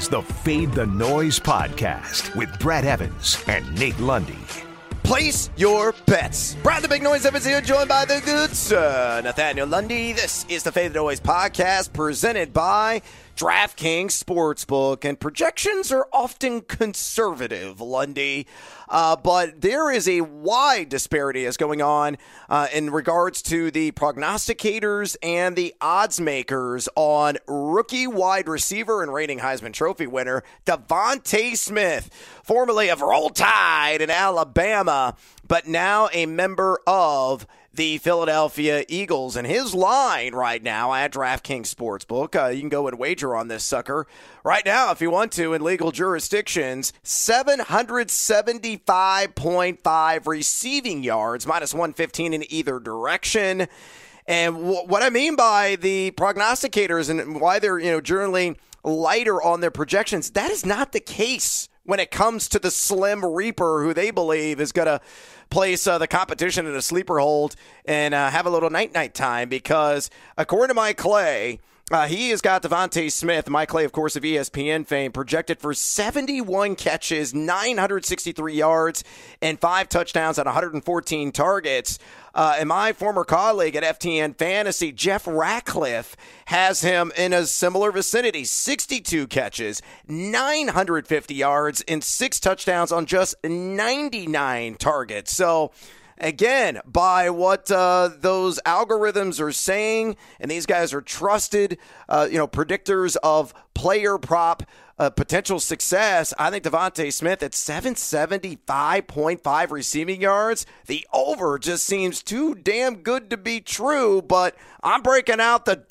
the Fade the Noise podcast with Brad Evans and Nate Lundy. Place your bets. Brad the Big Noise Evans here, joined by the good sir, Nathaniel Lundy. This is the Fade the Noise podcast presented by DraftKings Sportsbook, and projections are often conservative, Lundy, but there is a wide disparity that's going on in regards to the prognosticators and the odds makers on rookie wide receiver and reigning Heisman Trophy winner DeVonta Smith, formerly of Roll Tide in Alabama, but now a member of the Philadelphia Eagles. And his line right now at DraftKings Sportsbook, you can go and wager on this sucker right now if you want to in legal jurisdictions, 775.5 receiving yards, minus 115 in either direction. And what I mean by the prognosticators and why they're generally lighter on their projections, that is not the case when it comes to the Slim Reaper, who they believe is going to place the competition in a sleeper hold and have a little night-night time, because according to Mike Clay, he has got DeVonta Smith, Mike Clay, of course, of ESPN fame, projected for 71 catches, 963 yards, and 5 touchdowns on 114 targets. And my former colleague at FTN Fantasy, Jeff Ratcliffe, has him in a similar vicinity, 62 catches, 950 yards, and 6 touchdowns on just 99 targets. So, again, by what those algorithms are saying, and these guys are trusted, predictors of player prop potential success, I think DeVonta Smith at 775.5 receiving yards, the over just seems too damn good to be true, but I'm breaking out the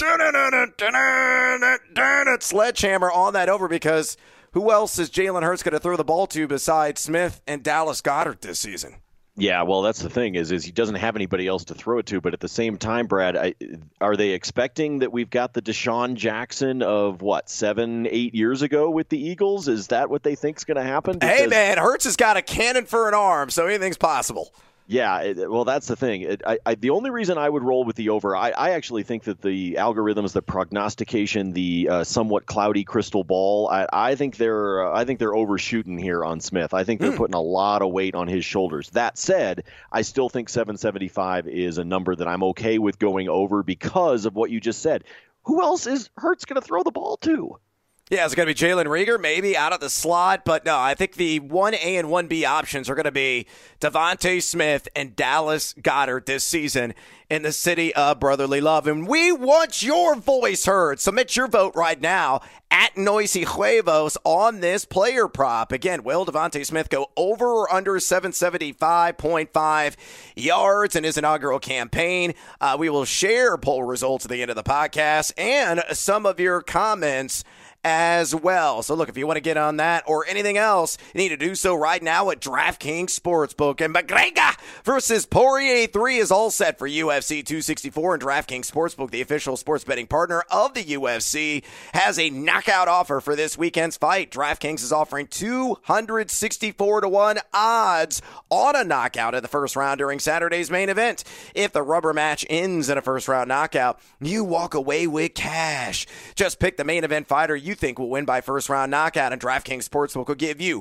sledgehammer on that over, because who else is Jalen Hurts going to throw the ball to besides Smith and Dallas Goedert this season? Yeah, well, that's the thing is he doesn't have anybody else to throw it to. But at the same time, Brad, are they expecting that we've got the Deshaun Jackson of, 7-8 years ago with the Eagles? Is that what they think is going to happen? Hey, man, Hurts has got a cannon for an arm, so anything's possible. Yeah, well, that's the thing. The only reason I would roll with the over, I actually think that the algorithms, the prognostication, the somewhat cloudy crystal ball, I think they're overshooting here on Smith. I think they're putting a lot of weight on his shoulders. That said, I still think 775 is a number that I'm okay with going over because of what you just said. Who else is Hurts going to throw the ball to? Yeah, it's going to be Jalen Reagor, maybe out of the slot. But no, I think the 1A and 1B options are going to be DeVonta Smith and Dallas Goedert this season in the city of brotherly love. And we want your voice heard. Submit your vote right now at Noisy Huevos on this player prop. Again, will DeVonta Smith go over or under 775.5 yards in his inaugural campaign? We will share poll results at the end of the podcast and some of your comments as well. So look, if you want to get on that or anything else, you need to do so right now at DraftKings Sportsbook. And McGregor versus Poirier 3 is all set for UFC 264, and DraftKings Sportsbook, the official sports betting partner of the UFC, has a knockout offer for this weekend's fight. DraftKings is offering 264-1 odds on a knockout in the first round during Saturday's main event. If the rubber match ends in a first round knockout, you walk away with cash. Just pick the main event fighter you think will win by first round knockout, and DraftKings Sportsbook will give you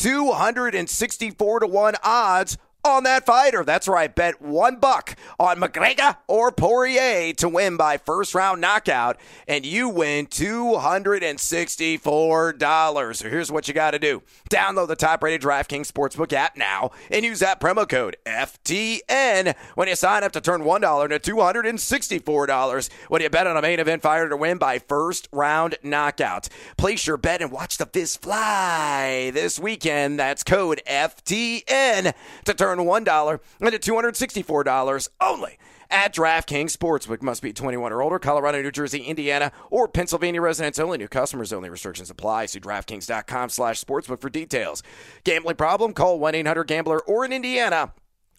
264-1 odds on that fighter. That's right. Bet $1 on McGregor or Poirier to win by first round knockout, and you win $264. So here's what you got to do. Download the top-rated DraftKings Sportsbook app now and use that promo code FTN when you sign up to turn $1 into $264 when you bet on a main event fighter to win by first round knockout. Place your bet and watch the fist fly this weekend. That's code FTN to turn $1 into $264 only at DraftKings Sportsbook. Must be 21 or older. Colorado, New Jersey, Indiana, or Pennsylvania residents only. New customers only. Restrictions apply. See DraftKings.com/sportsbook for details. Gambling problem? Call 1-800-GAMBLER or in Indiana,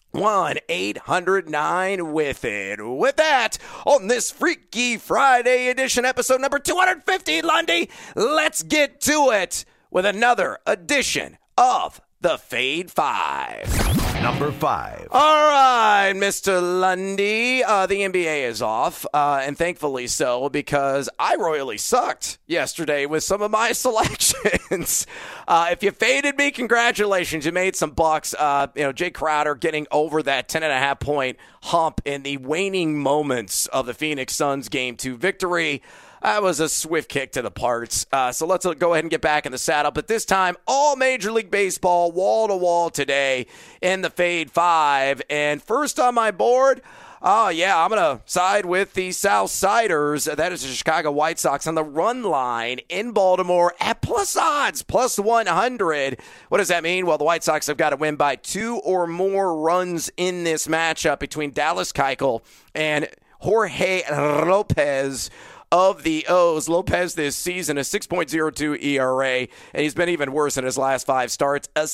1-800-9-WITH-IT. With that, on this Freaky Friday edition, episode number 250, Lundy, let's get to it with another edition of the Fade 5. Number 5. All right, Mr. Lundy. The NBA is off, and thankfully so, because I royally sucked yesterday with some of my selections. If you faded me, congratulations. You made some bucks. Jay Crowder getting over that 10.5 point hump in the waning moments of the Phoenix Suns Game 2 victory. That was a swift kick to the parts. So let's go ahead and get back in the saddle. But this time, all Major League Baseball, wall-to-wall today in the Fade 5. And first on my board, I'm going to side with the South Siders. That is the Chicago White Sox on the run line in Baltimore at plus odds, plus 100. What does that mean? Well, the White Sox have got to win by 2 or more runs in this matchup between Dallas Keuchel and Jorge Lopez of the O's. Lopez this season, a 6.02 ERA, and he's been even worse in his last 5 starts. A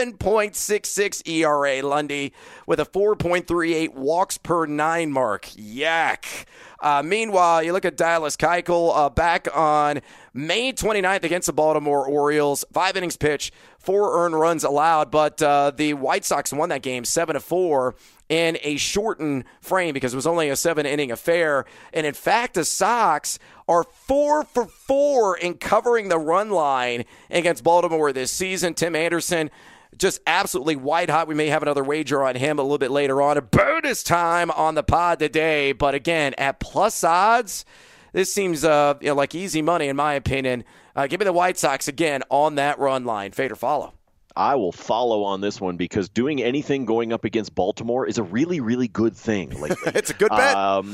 7.66 ERA, Lundy, with a 4.38 walks per 9 mark. Yak. Meanwhile, you look at Dallas Keuchel back on May 29th against the Baltimore Orioles. 5 innings pitched, 4 earned runs allowed, but the White Sox won that game 7-4 in a shortened frame because it was only a 7-inning affair. And in fact, the Sox are 4 for 4 in covering the run line against Baltimore this season. Tim Anderson just absolutely white hot. We may have another wager on him a little bit later on. A bonus time on the pod today. But again, at plus odds, this seems like easy money in my opinion. Give me the White Sox again on that run line. Fade or follow? I will follow on this one because doing anything going up against Baltimore is a really, really good thing lately. It's a good bet.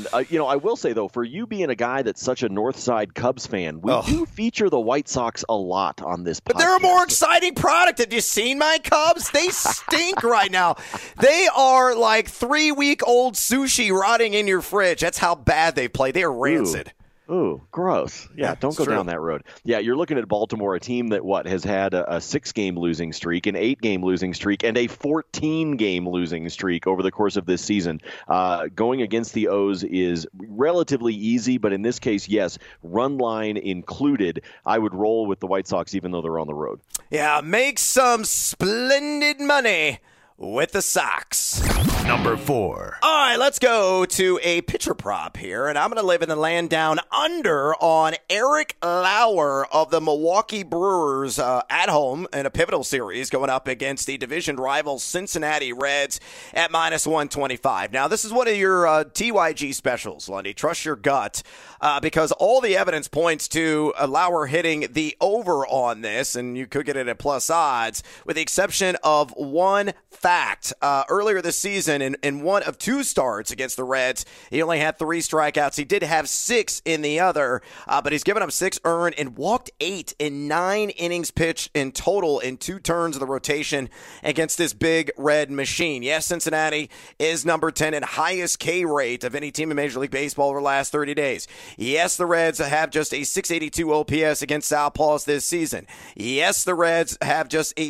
I will say, though, for you being a guy that's such a Northside Cubs fan, we do feature the White Sox a lot on this podcast. But they're a more exciting product. Have you seen my Cubs? They stink right now. They are like 3-week-old sushi rotting in your fridge. That's how bad they play. They are rancid. Ooh, gross. Yeah, don't go down that road. Yeah, you're looking at Baltimore, a team that, has had a 6-game losing streak, an 8-game losing streak, and a 14-game losing streak over the course of this season. Going against the O's is relatively easy, but in this case, yes, run line included, I would roll with the White Sox even though they're on the road. Yeah, make some splendid money with the Sox. Number 4. All right, let's go to a pitcher prop here, and I'm going to live in the land down under on Eric Lauer of the Milwaukee Brewers at home in a pivotal series going up against the division rival Cincinnati Reds at minus 125. Now, this is one of your TYG specials, Lundy. Trust your gut because all the evidence points to Lauer hitting the over on this, and you could get it at plus odds, with the exception of one fact. Earlier this season, in one of 2 starts against the Reds, he only had 3 strikeouts. He did have 6 in the other, but he's given up 6 earned and walked 8 in 9 innings pitched in total in 2 turns of the rotation against this big red machine. Yes, Cincinnati is number 10 in highest K rate of any team in Major League Baseball over the last 30 days. Yes, the Reds have just a 682 OPS against Southpaws this season. Yes, the Reds have just a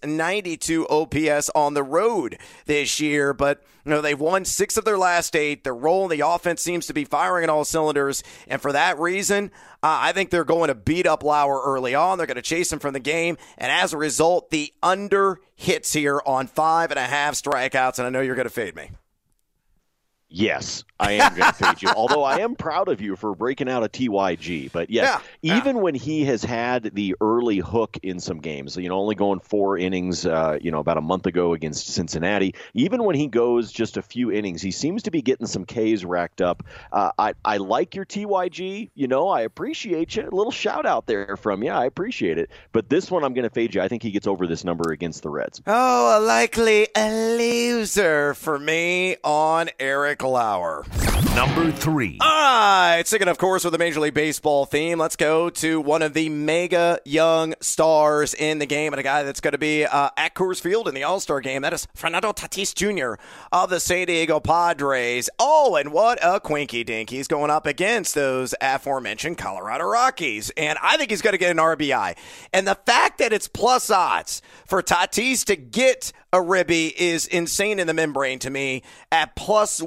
692 OPS on the road this year, but they've won 6 of their last 8. They're rolling. The offense seems to be firing on all cylinders, and for that reason, I think they're going to beat up Lauer early on. They're going to chase him from the game, and as a result, the under hits here on 5.5 strikeouts, and I know you're going to fade me. Yes, I am going to fade you, although I am proud of you for breaking out a TYG. But yes, even when he has had the early hook in some games, only going 4 innings, about a month ago against Cincinnati, even when he goes just a few innings, he seems to be getting some Ks racked up. I like your TYG. I appreciate you. A little shout out there from you. I appreciate it. But this one, I'm going to fade you. I think he gets over this number against the Reds. Oh, likely a loser for me on Eric Lauer. Number 3. All right, sticking, of course, with the Major League Baseball theme, let's go to one of the mega young stars in the game and a guy that's going to be at Coors Field in the All-Star game. That is Fernando Tatis Jr. of the San Diego Padres. Oh, and what a quinky-dink. He's going up against those aforementioned Colorado Rockies, and I think he's going to get an RBI. And the fact that it's plus odds for Tatis to get a ribby is insane in the membrane to me at plus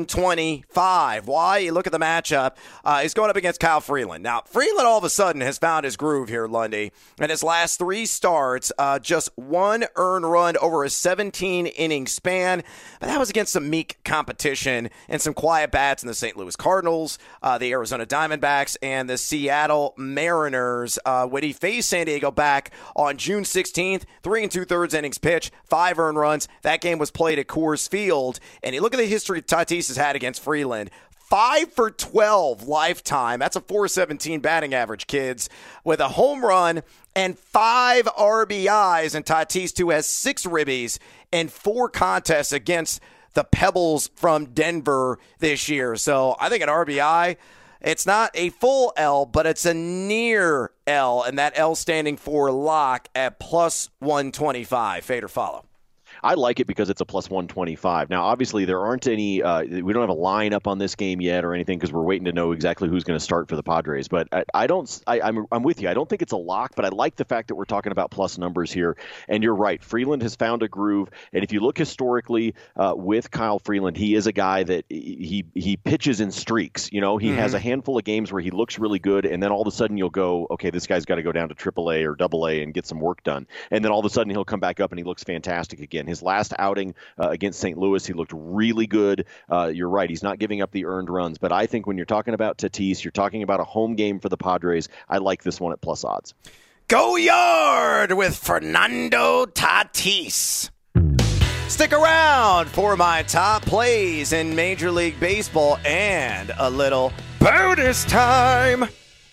125. Why? You look at the matchup. He's going up against Kyle Freeland. Now, Freeland all of a sudden has found his groove here, Lundy. In his last 3 starts, just 1 earned run over a 17-inning span. But that was against some meek competition and some quiet bats in the St. Louis Cardinals, the Arizona Diamondbacks, and the Seattle Mariners. When he faced San Diego back on June 16th, 3 2/3 innings pitched, 5 earned runs. That game was played at Coors Field. And you look at the history Tatis has had against Freeland. 5 for 12 lifetime. That's a .417 batting average, kids, with a home run and 5 RBIs. And Tatis, too, has 6 ribbies and 4 contests against the Pebbles from Denver this year. So I think an RBI, it's not a full L, but it's a near L, and that L standing for lock at plus 125. Fade or follow? I like it because it's a plus 125. Now, obviously, there aren't any we don't have a line up on this game yet or anything because we're waiting to know exactly who's going to start for the Padres. But I'm with you. I don't think it's a lock, but I like the fact that we're talking about plus numbers here. And you're right. Freeland has found a groove. And if you look historically with Kyle Freeland, he is a guy that he pitches in streaks. You know, he has a handful of games where he looks really good. And then all of a sudden you'll go, okay, this guy's got to go down to AAA or AA and get some work done. And then all of a sudden he'll come back up and he looks fantastic again. His last outing against St. Louis, he looked really good. You're right. He's not giving up the earned runs. But I think when you're talking about Tatis, you're talking about a home game for the Padres. I like this one at plus odds. Go Yard with Fernando Tatis. Stick around for my top plays in Major League Baseball and a little bonus time.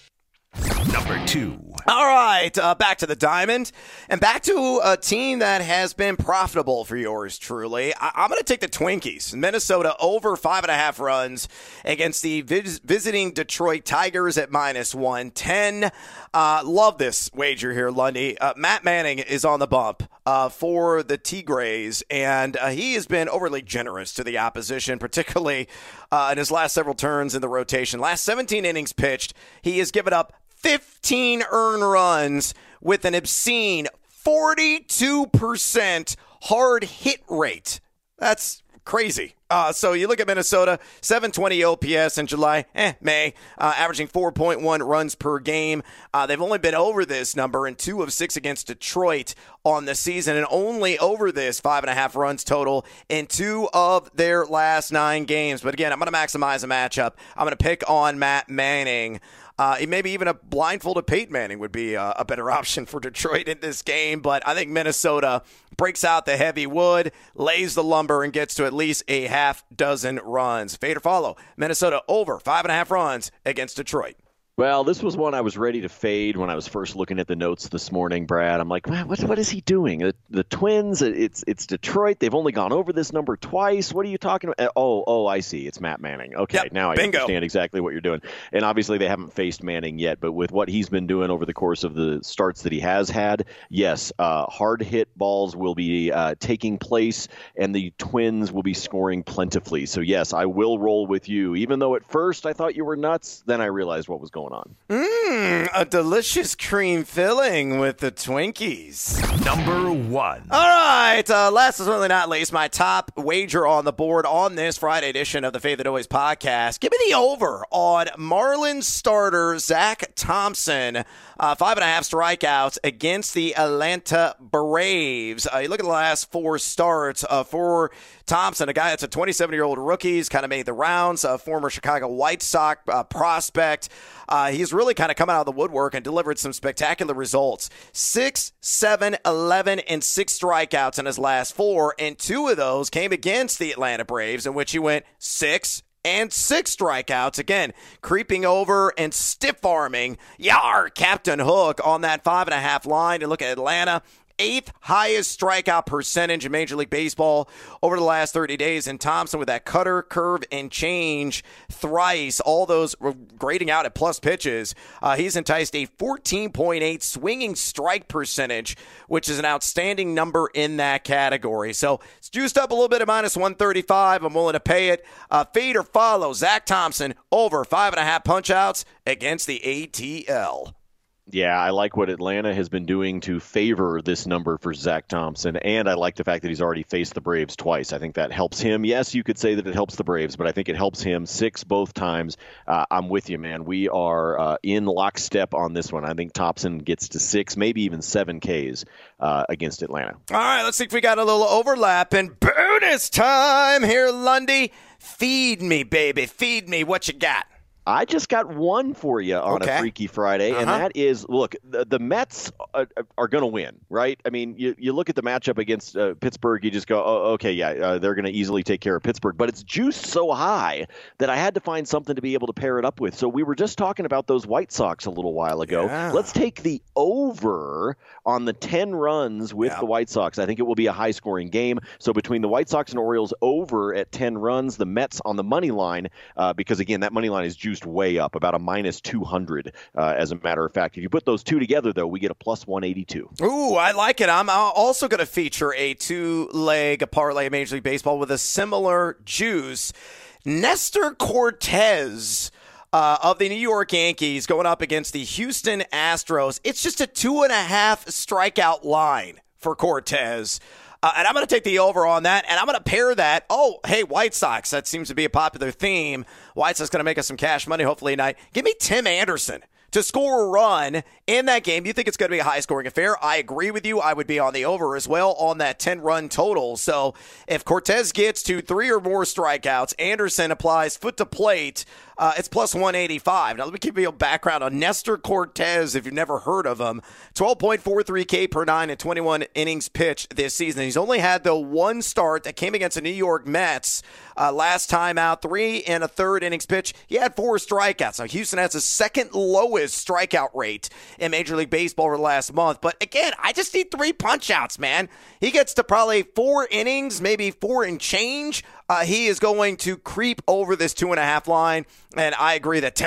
Number 2. All right, back to the Diamond, and back to a team that has been profitable for yours truly. I'm going to take the Twinkies. Minnesota over 5.5 runs against the visiting Detroit Tigers at minus 110. Love this wager here, Lundy. Matt Manning is on the bump for the Tigres, and he has been overly generous to the opposition, particularly in his last several turns in the rotation. Last 17 innings pitched, he has given up 15 earned runs with an obscene 42% hard hit rate. That's crazy. So you look at Minnesota, 720 OPS in July, May, averaging 4.1 runs per game. They've only been over this number in 2 of 6 against Detroit on the season, and only over this 5.5 runs total in 2 of their last 9 games. But again, I'm going to maximize a matchup. I'm going to pick on Matt Manning. Maybe even a blindfolded Peyton Manning would be a better option for Detroit in this game. But I think Minnesota breaks out the heavy wood, lays the lumber, and gets to at least a half dozen runs. Fade or follow? Minnesota over 5.5 runs against Detroit. Well, this was one I was ready to fade when I was first looking at the notes this morning, Brad. I'm like, man, what is he doing? The Twins, it's Detroit. They've only gone over this number twice. What are you talking about? Oh, I see. It's Matt Manning. Okay, yep, now I understand exactly what you're doing. And obviously they haven't faced Manning yet, but with what he's been doing over the course of the starts that he has had, yes, hard hit balls will be taking place, and the Twins will be scoring plentifully. So, yes, I will roll with you. Even though at first I thought you were nuts, then I realized what was going on. A delicious cream filling with the Twinkies. Number 1. All right, last but certainly not least, my top wager on the board on this Friday edition of the Faith That Always podcast. Give me the over on Marlins starter Zach Thompson. 5.5 strikeouts against the Atlanta Braves. You look at the last 4 starts for Thompson, a guy that's a 27-year-old rookie. He's kind of made the rounds, a former Chicago White Sox prospect. He's really kind of come out of the woodwork and delivered some spectacular results. 6, 7, 11, and 6 strikeouts in his last 4, and 2 of those came against the Atlanta Braves, in which he went 6 and 6 strikeouts. Again, creeping over and stiff-arming Captain Hook on that 5.5 line. And look at Atlanta. 8th highest strikeout percentage in Major League Baseball over the last 30 days. And Thompson with that cutter, curve, and change thrice, all those grading out at plus pitches. He's enticed a 14.8 swinging strike percentage, which is an outstanding number in that category. So it's juiced up a little bit at minus 135. I'm willing to pay it. Fade or follow Zach Thompson over 5.5 punch outs against the ATL. Yeah, I like what Atlanta has been doing to favor this number for Zach Thompson, and I like the fact that he's already faced the Braves twice. I think that helps him. Yes, you could say that it helps the Braves, but I think it helps him 6 both times. I'm with you, man. We are in lockstep on this one. I think Thompson gets to 6, maybe even 7 Ks against Atlanta. All right, let's see if we got a little overlap. And bonus time here, Lundy. Feed me, baby. Feed me. What you got? I just got one for you on a Freaky Friday, and that is, look, the Mets are going to win, right? I mean, you look at the matchup against Pittsburgh, you just go, oh, okay, yeah, they're going to easily take care of Pittsburgh. But it's juiced so high that I had to find something to be able to pair it up with. So we were just talking about those White Sox a little while ago. Yeah. Let's take the over on the 10 runs with the White Sox. I think it will be a high-scoring game. So between the White Sox and Orioles over at 10 runs, the Mets on the money line, because, again, that money line is juiced way up, about a minus 200, as a matter of fact. If you put those two together, though, we get a plus 182. Ooh, I like it. I'm also going to feature a 2-leg parlay of Major League Baseball with a similar juice. Nestor Cortez of the New York Yankees going up against the Houston Astros. It's just a 2.5 strikeout line for Cortez. And I'm going to take the over on that, and I'm going to pair that. Oh, hey, White Sox. That seems to be a popular theme. White Sox going to make us some cash money, hopefully tonight. Give me Tim Anderson to score a run in that game. You think it's going to be a high-scoring affair? I agree with you. I would be on the over as well on that 10-run total. So if Cortez gets to 3 or more strikeouts, Anderson applies foot to plate, it's plus 185. Now, let me give you a background on Nestor Cortez, if you've never heard of him. 12.43 K per 9 and 21 innings pitched this season. He's only had the one start that came against the New York Mets last time out, 3 1/3 innings pitched. He had 4 strikeouts. Now, Houston has the second lowest strikeout rate in Major League Baseball over the last month. But, again, I just need 3 punch-outs, man. He gets to probably 4 innings, maybe 4 and change. He is going to creep over this 2.5 line, and I agree that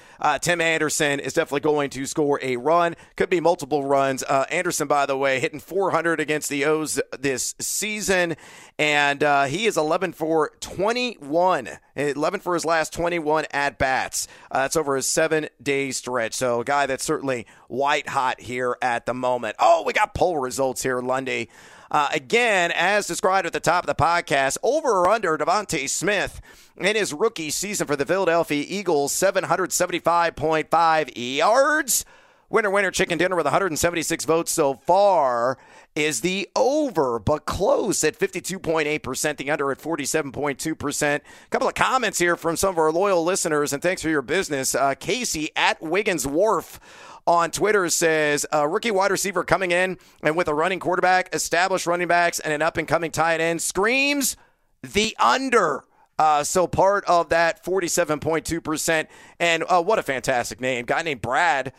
Tim Anderson is definitely going to score a run. Could be multiple runs. Anderson, by the way, hitting 400 against the O's this season, and he is 11 for 21. 11 for his last 21 at-bats. That's over his 7-day stretch. So a guy that's certainly white-hot here at the moment. Oh, we got poll results here, Lundy. Again, as described at the top of the podcast, over or under Devontae Smith in his rookie season for the Philadelphia Eagles, 775.5 yards. Winner, chicken dinner with 176 votes so far is the over, but close at 52.8%, the under at 47.2%. A couple of comments here from some of our loyal listeners, and thanks for your business. Casey at Wiggins Wharf on Twitter says, rookie wide receiver coming in and with a running quarterback, established running backs, and an up-and-coming tight end screams the under. So part of that 47.2%. And what a fantastic name. Guy named Brad,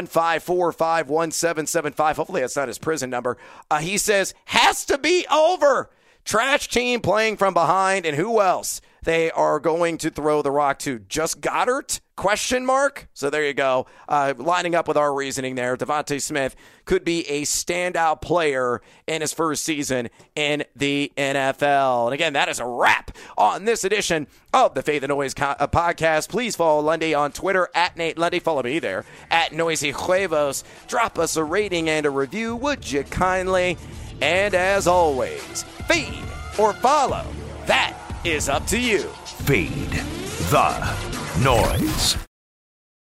154-51775. Hopefully that's not his prison number. He says, has to be over. Trash team playing from behind. And who else they are going to throw the rock to? Just Goddard? ? So there you go. Lining up with our reasoning there, Devontae Smith could be a standout player in his first season in the NFL. And again, that is a wrap on this edition of the Faith and Noise podcast. Please follow Lundy on Twitter at Nate Lundy. Follow me there at Noisy Huevos. Drop us a rating and a review, would you kindly? And as always, feed or follow. That is up to you. Feed the Noise.